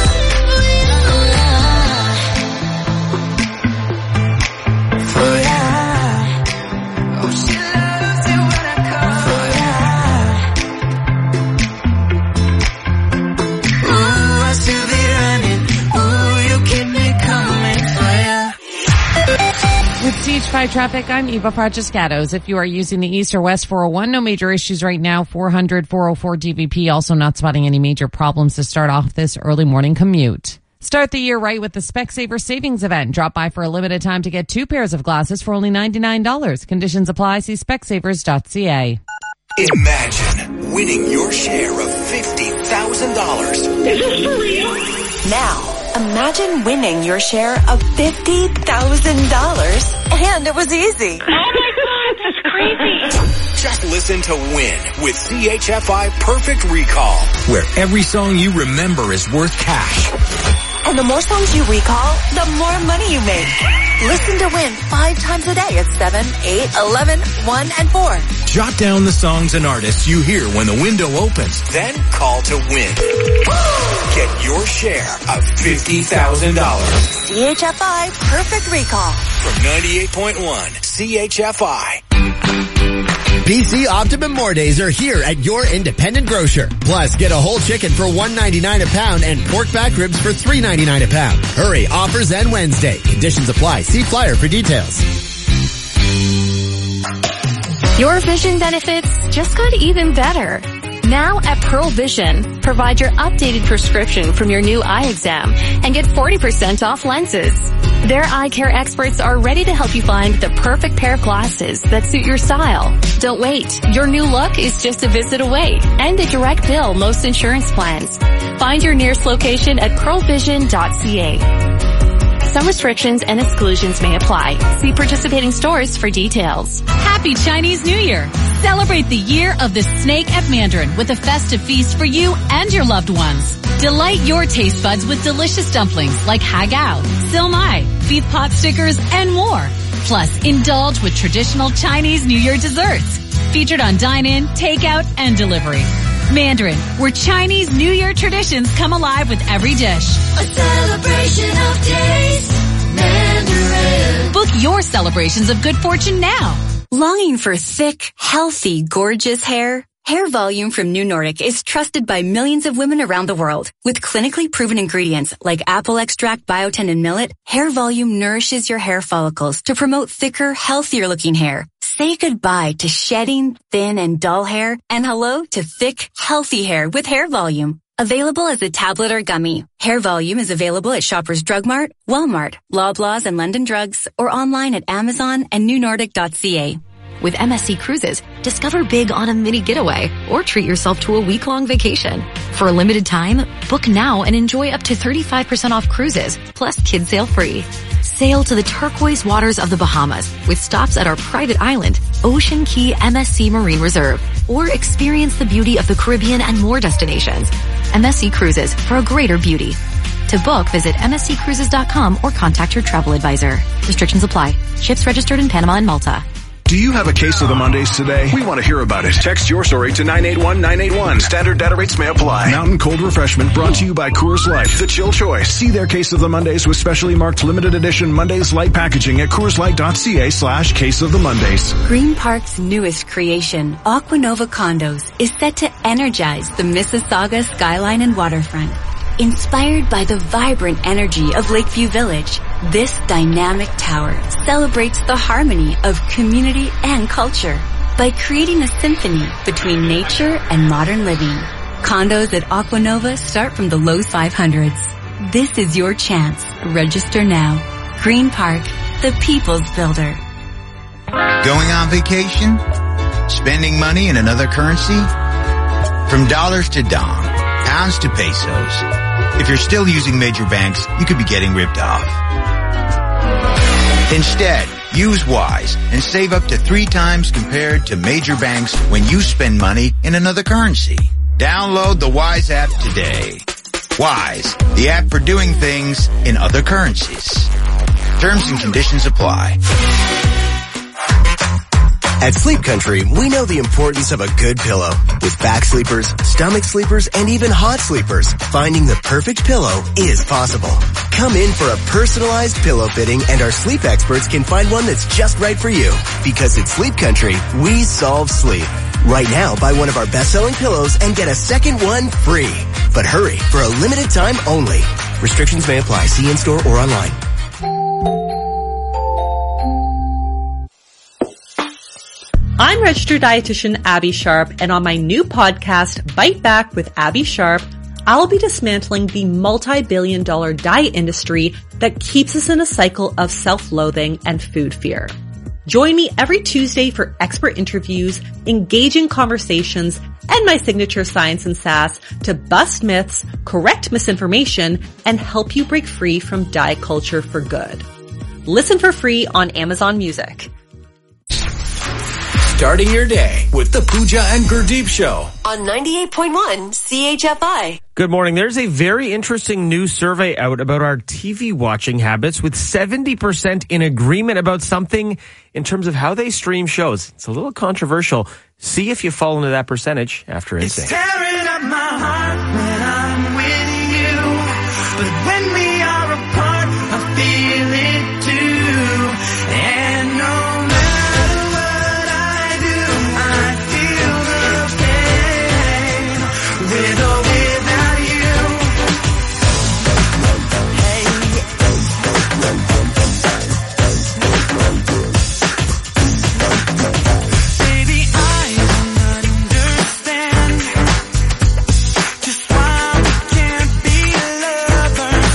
For ya. Oh, she loves it when I call for ya. Ooh, I should be running. Ooh, you keep me coming for ya. With CH5 traffic, I'm Eva Francescatos. If you are using the East or West 401, no major issues right now. 400, 404 DVP. Also not spotting any major problems to start off this early morning commute. Start the year right with the Specsaver Savings Event. Drop by for a limited time to get 2 pairs of glasses for only $99. Conditions apply. See specsavers.ca. Imagine winning your share of $50,000. Is this for real? Now, imagine winning your share of $50,000. And it was easy. Oh my God, that's crazy. Just listen to Win with CHFI Perfect Recall, where every song you remember is worth cash. And the more songs you recall, the more money you make. Listen to Win 5 times a day at 7, 8, 11, 1, and 4. Jot down the songs and artists you hear when the window opens, then call to win. Get your share of $50,000. CHFI Perfect Recall. From 98.1 CHFI. BC Optimum More Days are here at your independent grocer. Plus, get a whole chicken for $1.99 a pound and pork back ribs for $3.99 a pound. Hurry, offers end Wednesday. Conditions apply. See flyer for details. Your vision benefits just got even better. Now at Pearl Vision, provide your updated prescription from your new eye exam and get 40% off lenses. Their eye care experts are ready to help you find the perfect pair of glasses that suit your style. Don't wait. Your new look is just a visit away and a direct bill most insurance plans. Find your nearest location at pearlvision.ca. Some restrictions and exclusions may apply. See participating stores for details. Happy Chinese New Year! Celebrate the year of the snake at Mandarin with a festive feast for you and your loved ones. Delight your taste buds with delicious dumplings like hagao, silmai, beef pot stickers, and more. Plus, indulge with traditional Chinese New Year desserts. Featured on dine-in, takeout, and delivery. Mandarin, where Chinese New Year traditions come alive with every dish. A celebration of taste. Mandarin. Book your celebrations of good fortune now. Longing for thick, healthy, gorgeous hair? Hair Volume from New Nordic is trusted by millions of women around the world. With clinically proven ingredients like apple extract, biotin, and millet, Hair Volume nourishes your hair follicles to promote thicker, healthier looking hair. Say goodbye to shedding, thin, and dull hair, and hello to thick, healthy hair with Hair Volume. Available as a tablet or gummy, Hair Volume is available at Shoppers Drug Mart, Walmart, Loblaws, and London Drugs, or online at Amazon and newnordic.ca. With MSC Cruises, discover big on a mini getaway or treat yourself to a week-long vacation. For a limited time, book now and enjoy up to 35% off cruises, plus kids sail free. Sail to the turquoise waters of the Bahamas with stops at our private island, Ocean Key MSC Marine Reserve, or experience the beauty of the Caribbean and more destinations. MSC Cruises, for a greater beauty. To book, visit msccruises.com or contact your travel advisor. Restrictions apply. Ships registered in Panama and Malta. Do you have a case of the Mondays today? We want to hear about it. Text your story to 981-981. Standard data rates may apply. Mountain Cold Refreshment brought to you by Coors Light. The chill choice. See their case of the Mondays with specially marked limited edition Mondays Light packaging at CoorsLight.ca/case of the Mondays. Green Park's newest creation, Aquanova Condos, is set to energize the Mississauga skyline and waterfront. Inspired by the vibrant energy of Lakeview Village, this dynamic tower celebrates the harmony of community and culture by creating a symphony between nature and modern living. Condos at Aquanova start from the low 500s. This is your chance. Register now. Green Park, the people's builder. Going on vacation? Spending money in another currency? From dollars to dong, pounds to pesos. If you're still using major banks, you could be getting ripped off. Instead, use Wise and save up to 3 times compared to major banks when you spend money in another currency. Download the Wise app today. Wise, the app for doing things in other currencies. Terms and conditions apply. At Sleep Country, we know the importance of a good pillow. With back sleepers, stomach sleepers, and even hot sleepers, finding the perfect pillow is possible. Come in for a personalized pillow fitting, and our sleep experts can find one that's just right for you. Because at Sleep Country, we solve sleep. Right now, buy one of our best-selling pillows and get a second one free. But hurry, for a limited time only. Restrictions may apply. See in-store or online. I'm registered dietitian Abby Sharp, and on my new podcast, Bite Back with Abby Sharp, I'll be dismantling the multi-billion-dollar diet industry that keeps us in a cycle of self-loathing and food fear. Join me every Tuesday for expert interviews, engaging conversations, and my signature science and sass to bust myths, correct misinformation, and help you break free from diet culture for good. Listen for free on Amazon Music. Starting your day with the Pooja and Gurdeep Show on 98.1 CHFI. Good morning. There's a very interesting new survey out about our TV watching habits, with 70% in agreement about something in terms of how they stream shows. It's a little controversial. See if you fall into that percentage after It's Instinct. tearing up my heart when I'm with you, but when we are apart, I feel it too. And no matter what I do, I feel the pain, with or without you. Baby, I don't understand just why we can't be lovers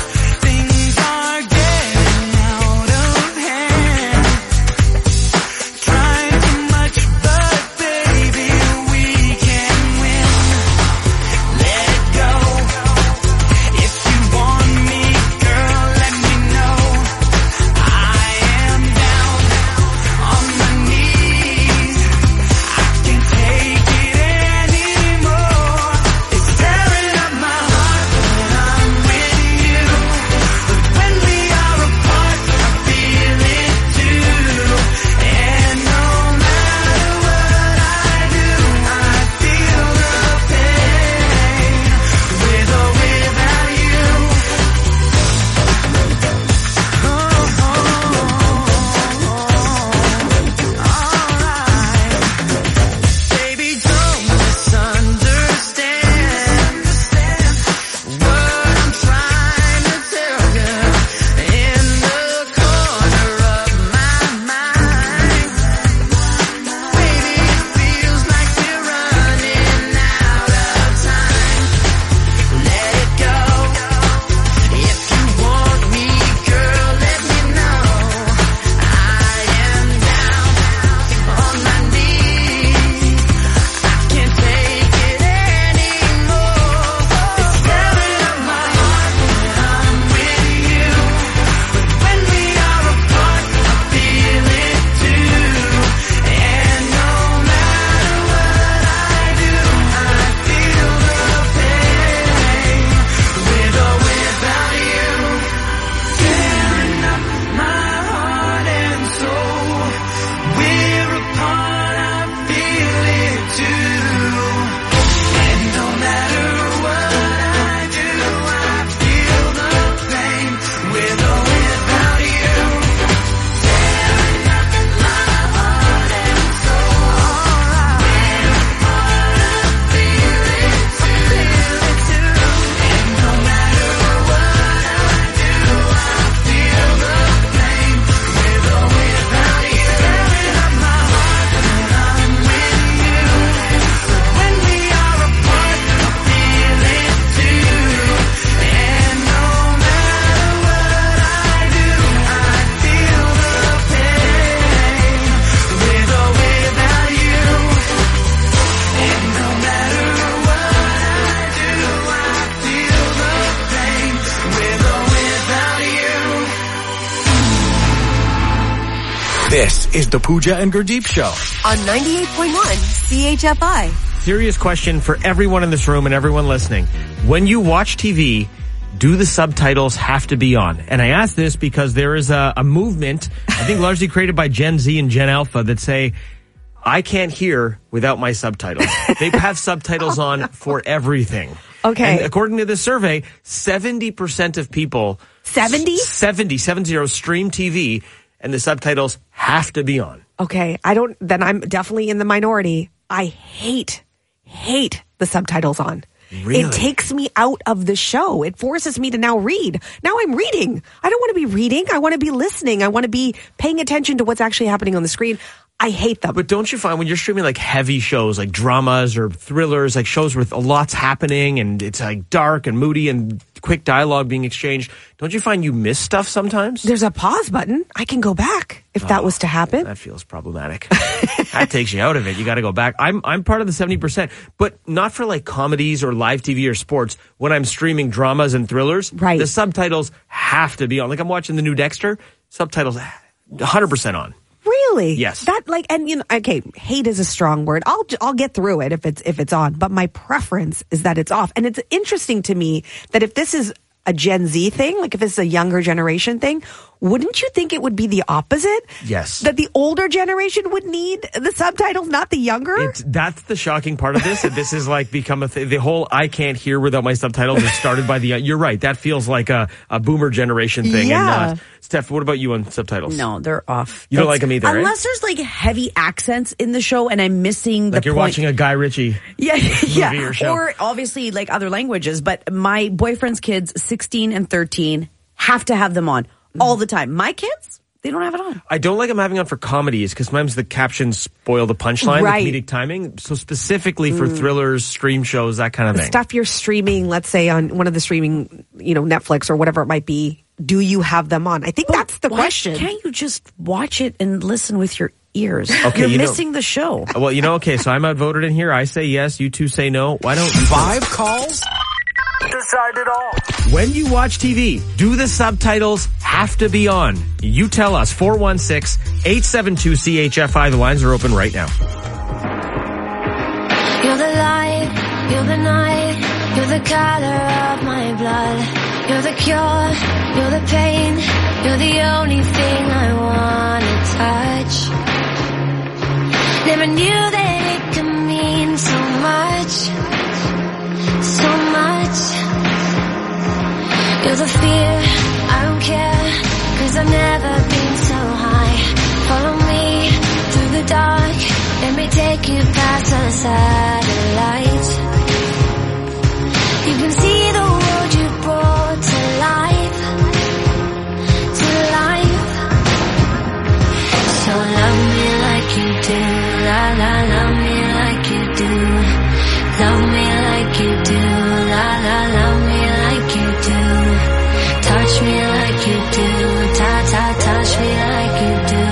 This is the Pooja and Gurdeep Show. On 98.1 CHFI. Serious question for everyone in this room and everyone listening. When you watch TV, do the subtitles have to be on? And I ask this because there is a movement, I think largely created by Gen Z and Gen Alpha, that say, I can't hear without my subtitles. They have subtitles on for everything. Okay. And according to this survey, 70% of people... 70 stream TV, and the subtitles have to be on. Okay. Then I'm definitely in the minority. I hate the subtitles on. Really? It takes me out of the show. It forces me to now read. Now I'm reading. I don't want to be reading. I want to be listening. I want to be paying attention to what's actually happening on the screen. I hate them. But don't you find when you're streaming like heavy shows, like dramas or thrillers, like shows with a lot's happening and it's like dark and moody and quick dialogue being exchanged, don't you find you miss stuff sometimes? There's a pause button. I can go back if that was to happen. That feels problematic. That takes you out of it. You got to go back. I'm part of the 70%, but not for like comedies or live TV or sports. When I'm streaming dramas and thrillers, right, the subtitles have to be on. Like I'm watching the new Dexter, subtitles 100% on. Really? Yes. Okay, hate is a strong word. I'll get through it if it's on, but my preference is that it's off. And it's interesting to me that if this is a Gen Z thing, like if it's a younger generation thing, wouldn't you think it would be the opposite? Yes. That the older generation would need the subtitles, not the younger? That's the shocking part of this. This is like become a thing. The whole I can't hear without my subtitles is started by the... You're right. That feels like a boomer generation thing. Yeah. And Steph, what about you on subtitles? No, they're off. You don't like them either, right? Unless there's like heavy accents in the show and I'm missing like you're watching a Guy Ritchie movie or show. Or obviously like other languages. But my boyfriend's kids, 16 and 13, have to have them on all the time. My kids, they don't have it on. I don't like them having on for comedies because sometimes the captions spoil the punchline, right, the comedic timing. So specifically for thrillers, stream shows, that kind of thing. Stuff you're streaming, let's say on one of the streaming, Netflix or whatever it might be, do you have them on? I think that's the question. Can't you just watch it and listen with your ears? Okay, you're missing the show. Well, okay, so I'm outvoted in here. I say yes, you two say no. Why don't you... 5 calls? Decide it all. When you watch TV, do the subtitles have to be on? You tell us. 416-872-CHFI. The lines are open right now. You're the light, you're the night, you're the color of my blood. You're the cure, you're the pain, you're the only thing I wanna touch. Never knew that it could mean so much. So much. You're the fear, I don't care, 'cause I've never been so high. Follow me through the dark, let me take you past the satellite. You can see the world you brought to life, to life. So love me like you do, la la, love me like you do. Love me like you do, la la, love me like you do. Touch me like you do, ta ta, touch me like you do.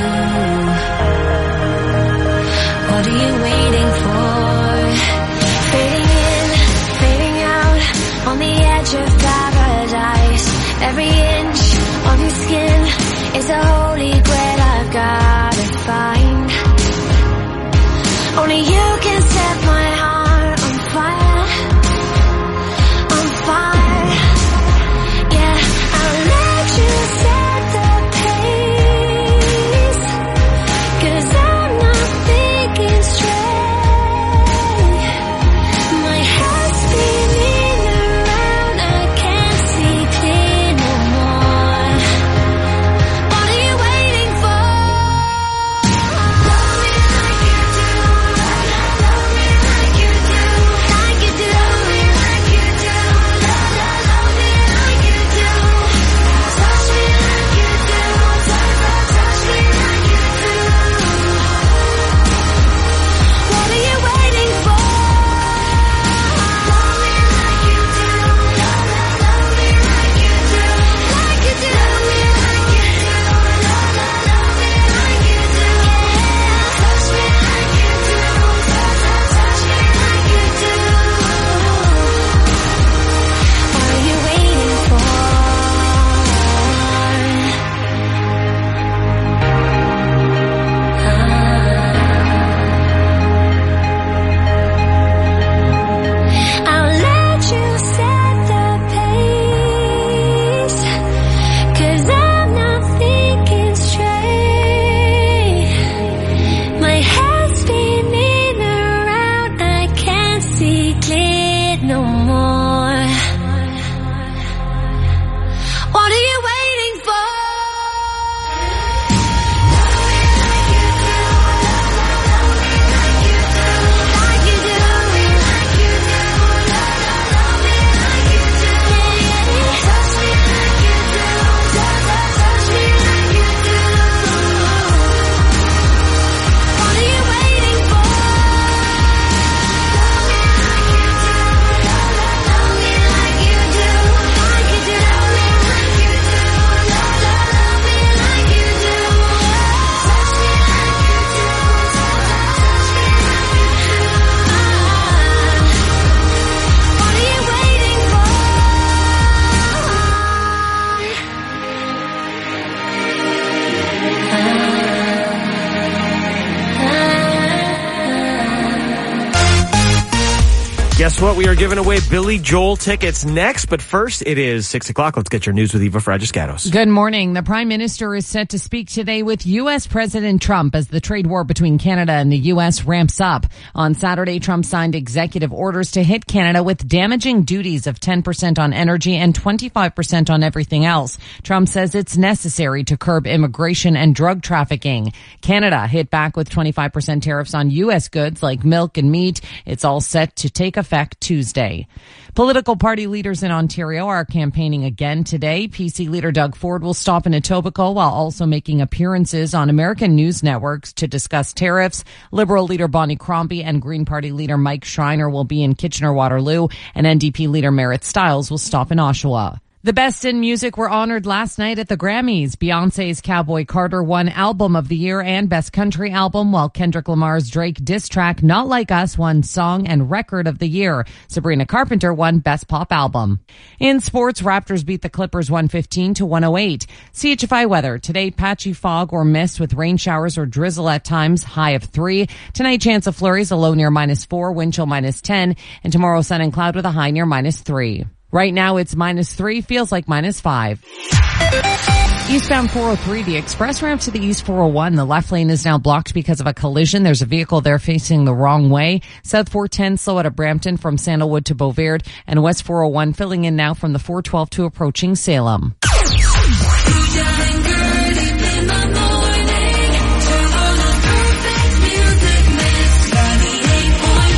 What are you waiting for? Fading in, fading out, on the edge of paradise. Every inch of your skin is a holy grail I've gotta find. Only you can set my heart on fire, on fire. Yeah, I'll let you set the pace, 'cause I'm not thinking straight. My head's spinning around, I can't see clear no more. What are you waiting for? Love me like you do, love me like Guess what? We are giving away Billy Joel tickets next, but first it is 6 o'clock. Let's get your news with Eva Fragiscatos. Good morning. The Prime Minister is set to speak today with U.S. President Trump as the trade war between Canada and the U.S. ramps up. On Saturday, Trump signed executive orders to hit Canada with damaging duties of 10% on energy and 25% on everything else. Trump says it's necessary to curb immigration and drug trafficking. Canada hit back with 25% tariffs on U.S. goods like milk and meat. It's all set to take effect Tuesday. Political party leaders in Ontario are campaigning again today. PC leader Doug Ford will stop in Etobicoke while also making appearances on American news networks to discuss tariffs. Liberal leader Bonnie Crombie and Green Party leader Mike Schreiner will be in Kitchener-Waterloo, and NDP leader Merritt Stiles will stop in Oshawa. The best in music were honored last night at the Grammys. Beyonce's Cowboy Carter won Album of the Year and Best Country Album, while Kendrick Lamar's Drake diss track Not Like Us won Song and Record of the Year. Sabrina Carpenter won Best Pop Album. In sports, Raptors beat the Clippers 115-108. CHFI weather. Today, patchy fog or mist with rain showers or drizzle at times, high of 3. Tonight, chance of flurries, a low near -4, wind chill -10. And tomorrow, sun and cloud with a high near -3. Right now it's -3, feels like -5. Eastbound 403, the express ramp to the East 401. The left lane is now blocked because of a collision. There's a vehicle there facing the wrong way. South 410 slow out of Brampton from Sandalwood to Beauverde, and West 401 filling in now from the 412 to approaching Salem.